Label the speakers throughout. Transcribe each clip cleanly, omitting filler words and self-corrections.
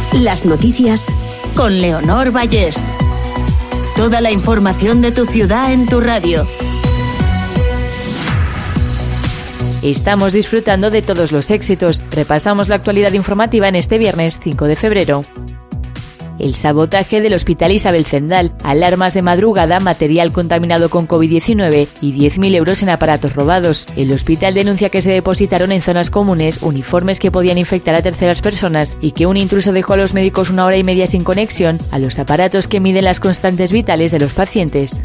Speaker 1: Las noticias con Leonor Vallés. Toda la información de tu ciudad en tu radio.
Speaker 2: Estamos disfrutando de todos los éxitos. Repasamos la actualidad informativa en este viernes 5 de febrero. El sabotaje del Hospital Isabel Zendal, alarmas de madrugada, material contaminado con COVID-19 y 10.000 euros en aparatos robados. El hospital denuncia que se depositaron en zonas comunes uniformes que podían infectar a terceras personas y que un intruso dejó a los médicos 1 hora y media sin conexión a los aparatos que miden las constantes vitales de los pacientes.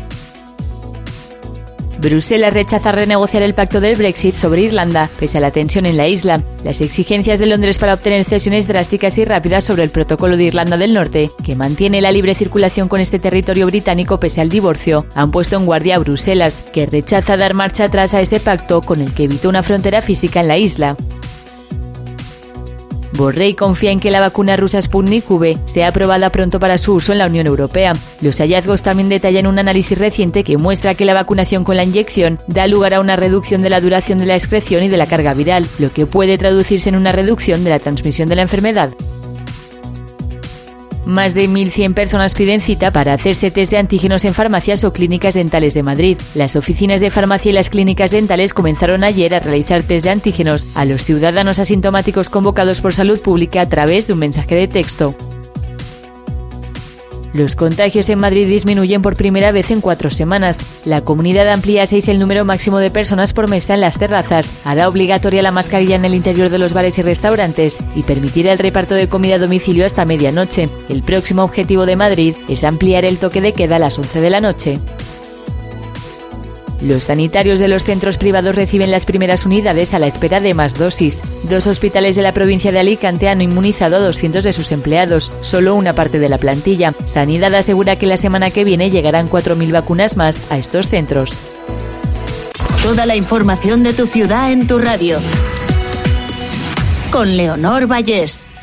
Speaker 2: Bruselas rechaza renegociar el pacto del Brexit sobre Irlanda, pese a la tensión en la isla. Las exigencias de Londres para obtener cesiones drásticas y rápidas sobre el protocolo de Irlanda del Norte, que mantiene la libre circulación con este territorio británico pese al divorcio, han puesto en guardia a Bruselas, que rechaza dar marcha atrás a ese pacto con el que evitó una frontera física en la isla. Borrell confía en que la vacuna rusa Sputnik V sea aprobada pronto para su uso en la Unión Europea. Los hallazgos también detallan un análisis reciente que muestra que la vacunación con la inyección da lugar a una reducción de la duración de la excreción y de la carga viral, lo que puede traducirse en una reducción de la transmisión de la enfermedad. Más de 1.100 personas piden cita para hacerse test de antígenos en farmacias o clínicas dentales de Madrid. Las oficinas de farmacia y las clínicas dentales comenzaron ayer a realizar test de antígenos a los ciudadanos asintomáticos convocados por Salud Pública a través de un mensaje de texto. Los contagios en Madrid disminuyen por primera vez en 4 semanas. La comunidad amplía a 6 el número máximo de personas por mesa en las terrazas, hará obligatoria la mascarilla en el interior de los bares y restaurantes y permitirá el reparto de comida a domicilio hasta medianoche. El próximo objetivo de Madrid es ampliar el toque de queda a las 11 de la noche. Los sanitarios de los centros privados reciben las primeras unidades a la espera de más dosis. 2 hospitales de la provincia de Alicante han inmunizado a 200 de sus empleados, solo una parte de la plantilla. Sanidad asegura que la semana que viene llegarán 4.000 vacunas más a estos centros.
Speaker 1: Toda la información de tu ciudad en tu radio. Con Leonor Vallés.